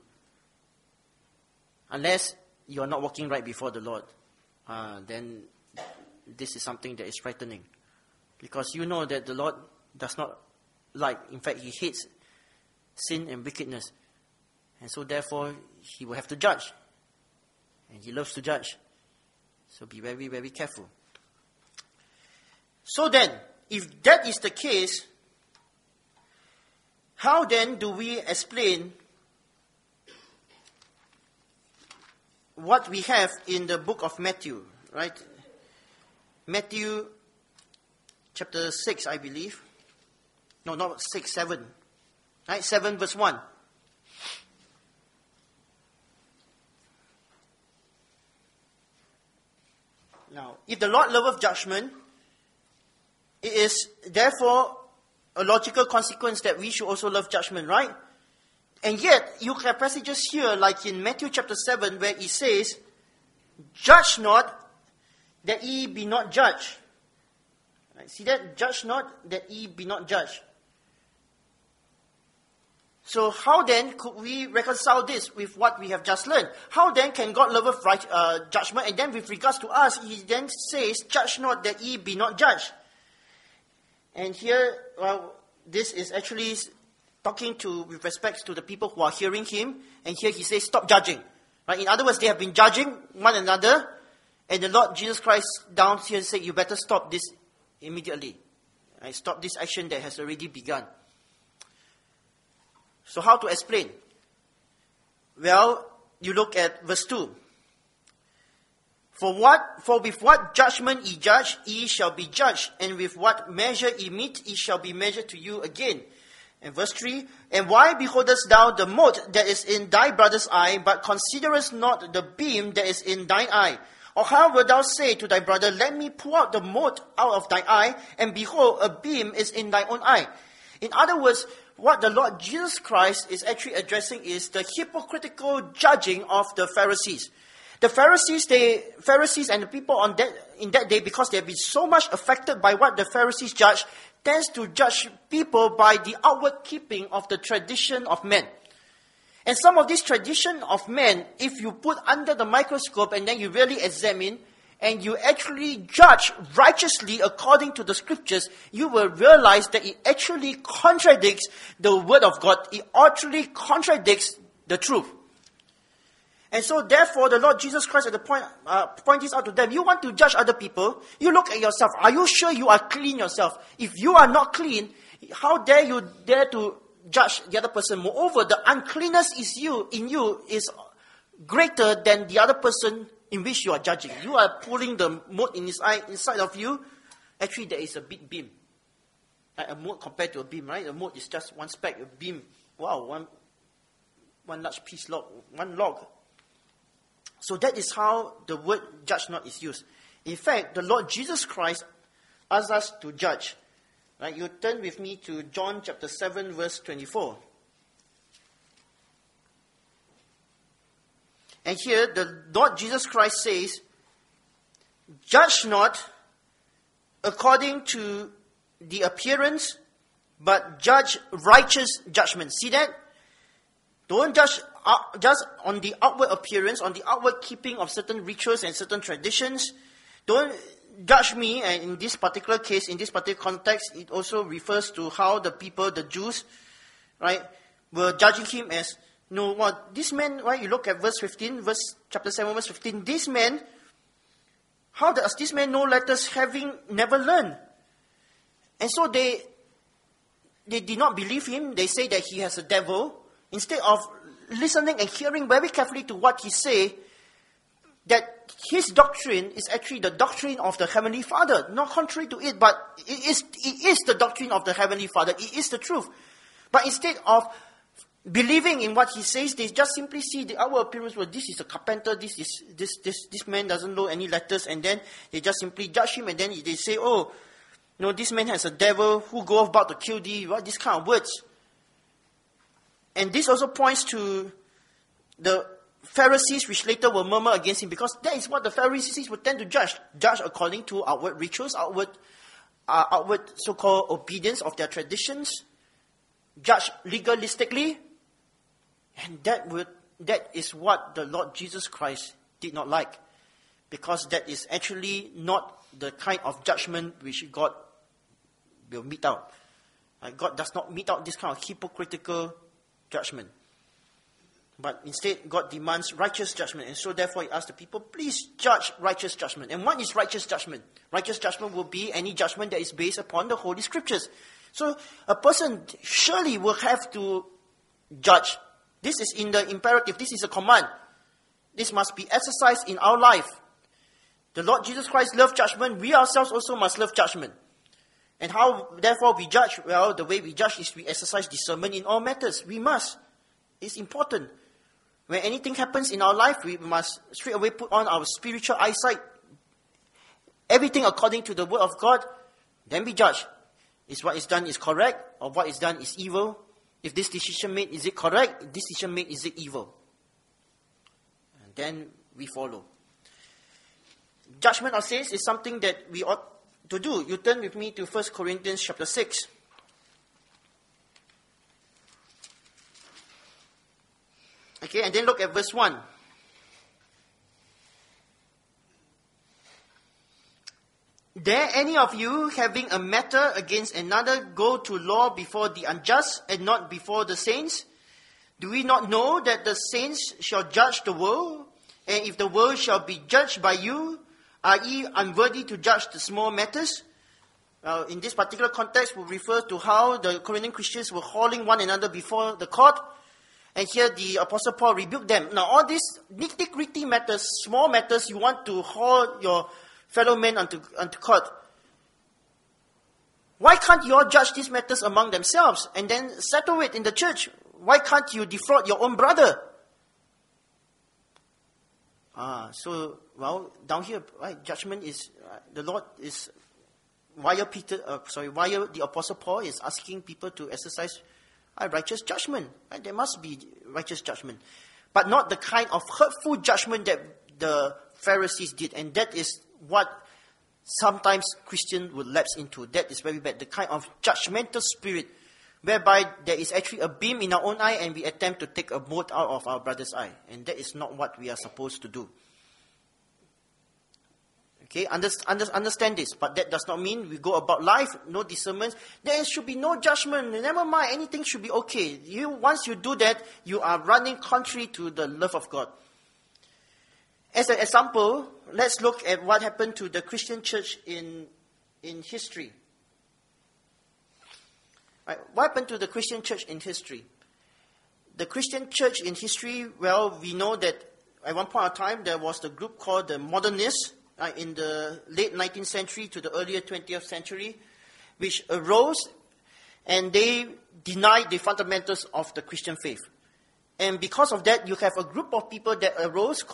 Unless you are not walking right before the Lord, then this is something that is frightening. Because you know that the Lord does not like, in fact, he hates sin and wickedness. And so therefore, he will have to judge. And he loves to judge. So be very, very careful. So then, if that is the case, how then do we explain what we have in the book of Matthew, right? Matthew chapter 6, I believe. No, not 6, 7. Right? 7 verse 1. Now, if the Lord loveth judgment, it is therefore a logical consequence that we should also love judgment, right? And yet, you have passages here, like in Matthew chapter 7, where it says, judge not, that ye be not judged. Right? See that? Judge not, that ye be not judged. So how then could we reconcile this with what we have just learned? How then can God love judgment? And then with regards to us, he then says, judge not, that ye be not judged. And here, this is actually talking with respect to the people who are hearing him. And here he says, stop judging. Right? In other words, they have been judging one another. And the Lord Jesus Christ down here said, you better stop this immediately. Right? Stop this action that has already begun. So how to explain? Well, you look at verse 2. For with what judgment ye judge, ye shall be judged, and with what measure ye mete, ye shall be measured to you again. And verse 3, and why beholdest thou the mote that is in thy brother's eye, but considerest not the beam that is in thine eye? Or how wilt thou say to thy brother, let me pull out the mote out of thy eye, and behold, a beam is in thy own eye? In other words, what the Lord Jesus Christ is actually addressing is the hypocritical judging of the Pharisees. The Pharisees and the people in that day, because they have been so much affected by what the Pharisees judged, tends to judge people by the outward keeping of the tradition of men. And some of this tradition of men, if you put under the microscope and then you really examine, and you actually judge righteously according to the scriptures, you will realize that it actually contradicts the word of God. It actually contradicts the truth. And so therefore, the Lord Jesus Christ at the point this out to them. You want to judge other people, you look at yourself. Are you sure you are clean yourself? If you are not clean, how dare you dare to judge the other person? Moreover, the uncleanness in you is greater than the other person in which you are judging. You are pulling the mote in his eye inside of you. Actually, there is a big beam. Like a mote compared to a beam, right? A mote is just one speck, a beam. Wow, one large piece log, one log. So that is how the word judge not is used. In fact, the Lord Jesus Christ asks us to judge. Right? You turn with me to John chapter 7, verse 24. And here, the Lord Jesus Christ says, judge not according to the appearance, but judge righteous judgment. See that? Don't judge just on the outward appearance, on the outward keeping of certain rituals and certain traditions. Don't judge me, and in this particular case, in this particular context, it also refers to how the people, the Jews, right, were judging him as, no, what, this man, right, you look at verse 15, chapter 7, verse 15, this man, how does this man know letters having never learned? And so they did not believe him. They say that he has a devil. Instead of listening and hearing very carefully to what he say, that his doctrine is actually the doctrine of the Heavenly Father. Not contrary to it, but it is the doctrine of the Heavenly Father. It is the truth. But instead of believing in what he says, they just simply see the outward appearance. Well, this is a carpenter. This man doesn't know any letters, and then they just simply judge him, and then they say, "Oh, no, this man has a devil who goeth about to kill thee." What these kind of words. And this also points to the Pharisees, which later will murmur against him, because that is what the Pharisees would tend to judge according to outward rituals, outward so-called obedience of their traditions, judge legalistically, and that is what the Lord Jesus Christ did not like, because that is actually not the kind of judgment which God will mete out. God does not mete out this kind of hypocritical judgment. But instead, God demands righteous judgment. And so therefore, he asks the people, please judge righteous judgment. And what is righteous judgment? Righteous judgment will be any judgment that is based upon the Holy Scriptures. So a person surely will have to judge. This is in the imperative. This is a command. This must be exercised in our life. The Lord Jesus Christ loved judgment. We ourselves also must love judgment. And how, therefore, we judge? Well, the way we judge is we exercise discernment in all matters. We must. It's important. When anything happens in our life, we must straight away put on our spiritual eyesight. Everything according to the word of God. Then we judge. Is what is done is correct, or what is done is evil? If this decision made, is it correct? If this decision made, is it evil? And then we follow. Judgment of sins is something that we ought to do. You turn with me to 1 Corinthians chapter 6. Okay, and then look at verse 1. Dare any of you, having a matter against another, go to law before the unjust and not before the saints? Do we not know that the saints shall judge the world? And if the world shall be judged by you, are ye unworthy to judge the small matters? In this particular context, we refer to how the Corinthian Christians were hauling one another before the court. And here the Apostle Paul rebuked them. Now all these nitty-gritty matters, small matters, you want to haul your fellow men unto court. Why can't you all judge these matters among themselves and then settle it in the church? Why can't you defraud your own brother? Down here, right, judgment is, the Lord is, why the Apostle Paul is asking people to exercise righteous judgment. Right? There must be righteous judgment. But not the kind of hurtful judgment that the Pharisees did. And that is what sometimes Christians will lapse into. That is very bad. The kind of judgmental spirit whereby there is actually a beam in our own eye and we attempt to take a mote out of our brother's eye. And that is not what we are supposed to do. Okay, understand this. But that does not mean we go about life, no discernment. There should be no judgment. Never mind, anything should be okay. Once you do that, you are running contrary to the love of God. As an example, let's look at what happened to the Christian church in history. Right, what happened to the Christian church in history? The Christian church in history, well, we know that at one point of time, there was the group called the Modernists in the late 19th century to the earlier 20th century, which arose and they denied the fundamentals of the Christian faith. And because of that, you have a group of people that arose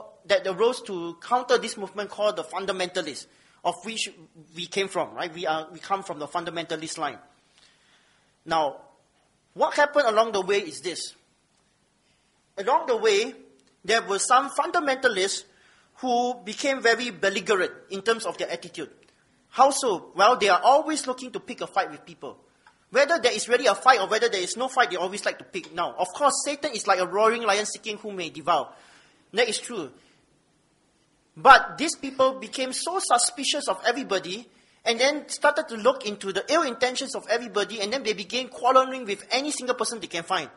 to counter this movement called the fundamentalists, of which we came from, right? We come from the fundamentalist line. Now, what happened along the way is this. Along the way, there were some fundamentalists who became very belligerent in terms of their attitude. How so? Well, they are always looking to pick a fight with people. Whether there is really a fight or whether there is no fight, they always like to pick. Now, of course, Satan is like a roaring lion seeking whom may devour. That is true. But these people became so suspicious of everybody and then started to look into the ill intentions of everybody, and then they began quarreling with any single person they can find.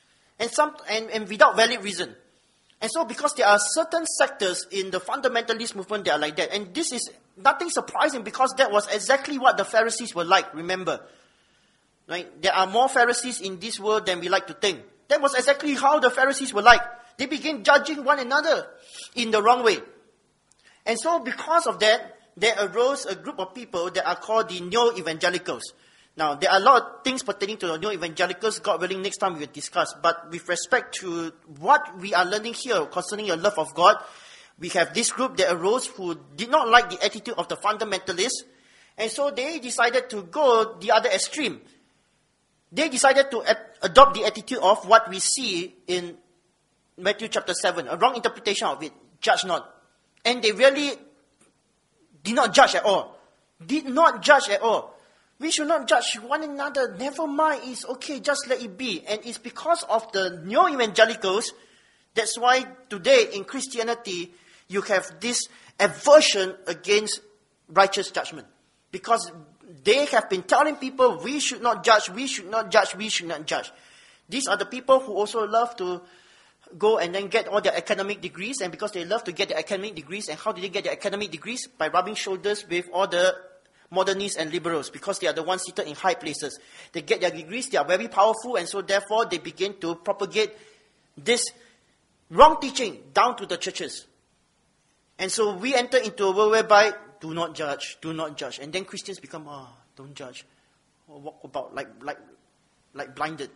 And without valid reason. And so because there are certain sectors in the fundamentalist movement that are like that, and this is nothing surprising because that was exactly what the Pharisees were like, remember. Right? There are more Pharisees in this world than we like to think. That was exactly how the Pharisees were like. They began judging one another in the wrong way. And so because of that, there arose a group of people that are called the neo-evangelicals. Now, there are a lot of things pertaining to the neo-evangelicals. God willing, next time we will discuss. But with respect to what we are learning here concerning your love of God, we have this group that arose who did not like the attitude of the fundamentalists. And so they decided to go the other extreme. They decided to adopt the attitude of what we see in Matthew chapter 7, a wrong interpretation of it, judge not. And they really did not judge at all. Did not judge at all. We should not judge one another. Never mind, it's okay, just let it be. And it's because of the neo-evangelicals, that's why today in Christianity, you have this aversion against righteous judgment. Because they have been telling people, we should not judge, we should not judge, we should not judge. These are the people who also love to go and then get all their academic degrees. And because they love to get their academic degrees, and how did they get their academic degrees? By rubbing shoulders with all the modernists and liberals, because they are the ones seated in high places. They get their degrees, they are very powerful, and so therefore they begin to propagate this wrong teaching down to the churches. And so we enter into a world whereby do not judge. And then Christians become, don't judge. Or walk about like blinded.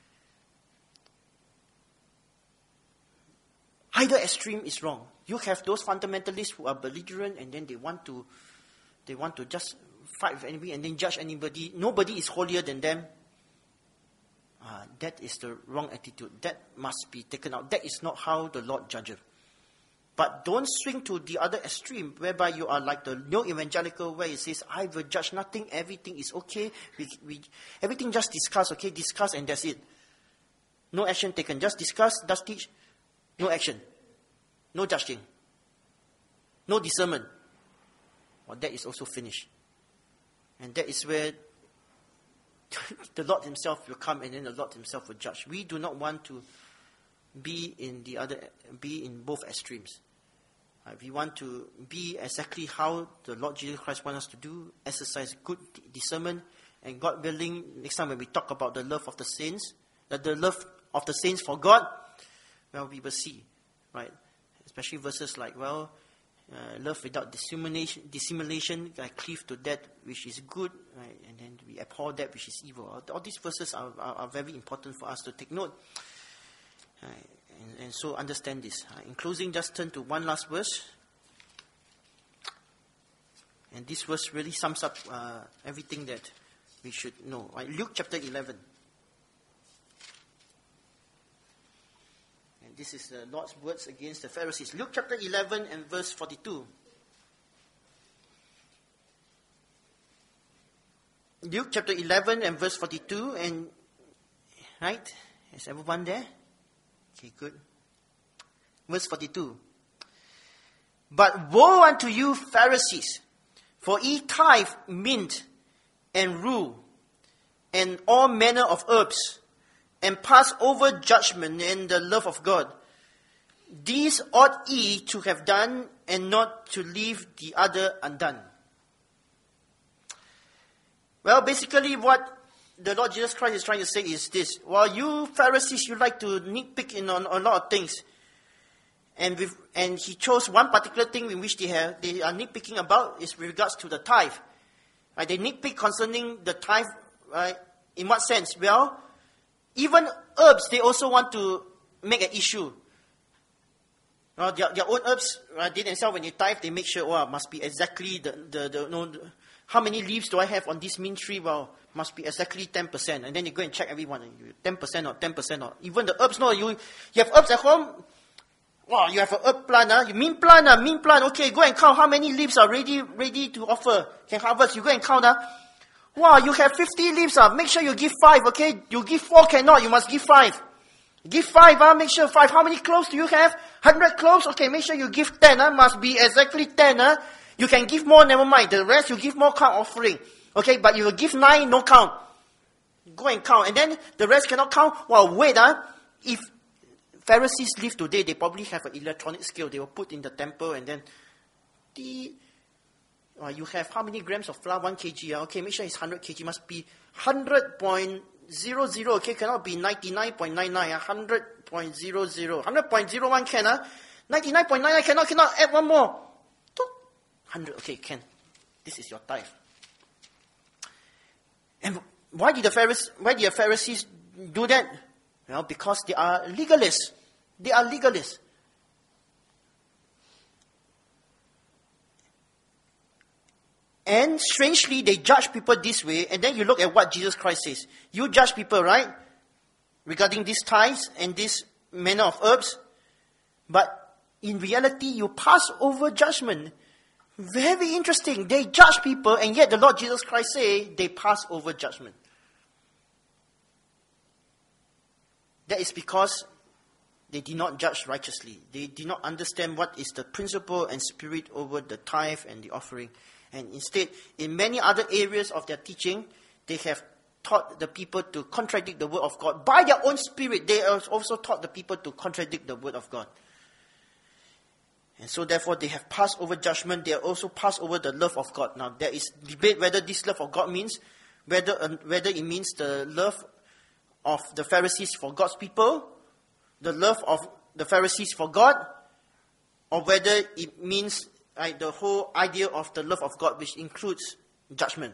Either extreme is wrong. You have those fundamentalists who are belligerent and then they want to just fight with anybody and then judge anybody. Nobody is holier than them. That is the wrong attitude. That must be taken out. That is not how the Lord judges. But don't swing to the other extreme, whereby you are like the neo-evangelical, where it says, I will judge nothing, everything is okay. Everything just discuss, okay? Discuss and that's it. No action taken. Just discuss, just teach. No action. No judging. No discernment. Well, that is also finished. And that is where the Lord himself will come and then the Lord himself will judge. We do not want to be in both extremes. We want to be exactly how the Lord Jesus Christ wants us to do, exercise good discernment, and God willing, next time when we talk about the love of the saints, the love of the saints for God, well, we will see, right? Especially verses like, love without dissimulation, cleave to that which is good, right? And then we abhor that which is evil. All these verses are very important for us to take note. And so understand this. In closing, just turn to one last verse. And this verse really sums up everything that we should know. Right? Luke chapter 11. And this is the Lord's words against the Pharisees. Luke chapter 11 and verse 42. Luke chapter 11 and verse 42. And right? Is everyone there? Okay, good. Verse 42. But woe unto you, Pharisees, for ye tithe mint and rue and all manner of herbs, and pass over judgment and the love of God. These ought ye to have done, and not to leave the other undone. Well, basically what the Lord Jesus Christ is trying to say is this. While you Pharisees, you like to nitpick in on a lot of things. And he chose one particular thing in which they are nitpicking about is with regards to the tithe. Right? They nitpick concerning the tithe. Right? In what sense? Well, even herbs, they also want to make an issue. Their own herbs, right? They themselves, when they tithe, they make sure, must be exactly how many leaves do I have on this mint tree? Well, must be exactly 10%. And then you go and check everyone. 10% or 10% or even the herbs. No, you have herbs at home. Wow, you have a herb plant, mint plant. Okay, go and count how many leaves are ready to offer. Can harvest. You go and count. Wow, you have 50 leaves. Make sure you give 5, okay? You give 4 cannot. You must give 5. Give 5, make sure 5. How many cloves do you have? 100 cloves? Okay, make sure you give 10, must be exactly 10, You can give more, never mind. The rest you give more, count offering. Okay, but you will give 9, no count. Go and count. And then the rest cannot count. Well, wait, if Pharisees live today, they probably have an electronic scale. They will put in the temple and then you have how many grams of flour? 1 kg. Okay, make sure it's 100 kg. Must be 100.00. Okay, cannot be 99.99. 100.00. 100.01 can. 99.99 cannot. Add one more. 100. Okay, can. This is your tithe. And why did the Pharisees do that? Well, because they are legalists. They are legalists. And strangely, they judge people this way. And then you look at what Jesus Christ says. You judge people, right? Regarding these tithes and this manner of herbs. But in reality, you pass over judgment. Very interesting. They judge people, and yet the Lord Jesus Christ say they pass over judgment. That is because they did not judge righteously. They did not understand what is the principle and spirit over the tithe and the offering. And instead, in many other areas of their teaching, they have taught the people to contradict the word of God. By their own spirit, they also taught the people to contradict the word of God. And so therefore, they have passed over judgment. They have also passed over the love of God. Now, there is debate whether this love of God means, whether it means the love of the Pharisees for God's people, the love of the Pharisees for God, or whether it means the whole idea of the love of God, which includes judgment.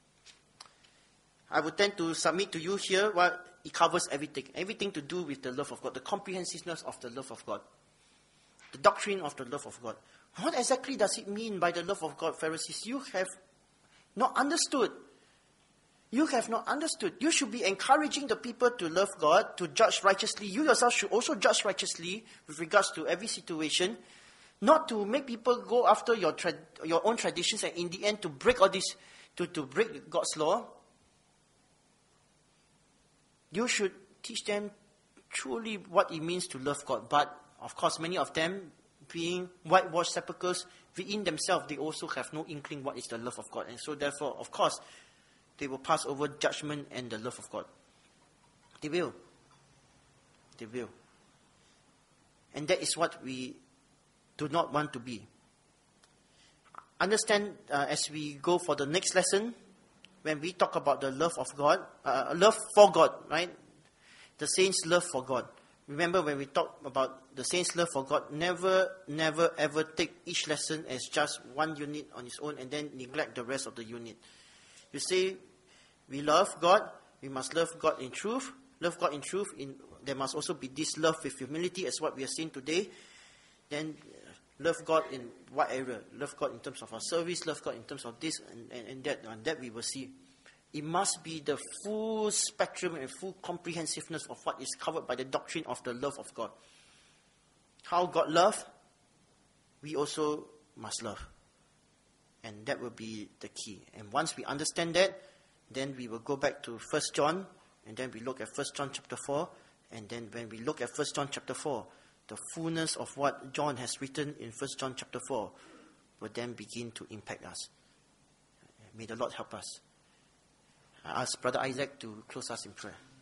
I would tend to submit to you here it covers everything to do with the love of God, the comprehensiveness of the love of God, the doctrine of the love of God. What exactly does it mean by the love of God, Pharisees? You have not understood. You have not understood. You should be encouraging the people to love God, to judge righteously. You yourself should also judge righteously with regards to every situation. Not to make people go after your own traditions and in the end to break all this, to break God's law. You should teach them truly what it means to love God. But, of course, many of them, being whitewashed sepulchres, within themselves, they also have no inkling what is the love of God. And so, therefore, of course, they will pass over judgment and the love of God. They will. They will. And that is what we do not want to be. Understand as we go for the next lesson, when we talk about the love of God, love for God, right? The saints' love for God. Remember when we talk about the saints' love for God, never, ever take each lesson as just one unit on its own and then neglect the rest of the unit. You say, we love God, we must love God in truth. Love God in truth, there must also be this love with humility as what we are seeing today. Then love God in what area? Love God in terms of our service, love God in terms of this and that we will see. It must be the full spectrum and full comprehensiveness of what is covered by the doctrine of the love of God. How God loves, we also must love. And that will be the key. And once we understand that, Then we will go back to 1 John, and then we look at 1 John chapter 4. And then when we look at 1 John chapter 4, the fullness of what John has written in 1 John chapter 4 will then begin to impact us. May the Lord help us. I ask Brother Isaac to close us in prayer.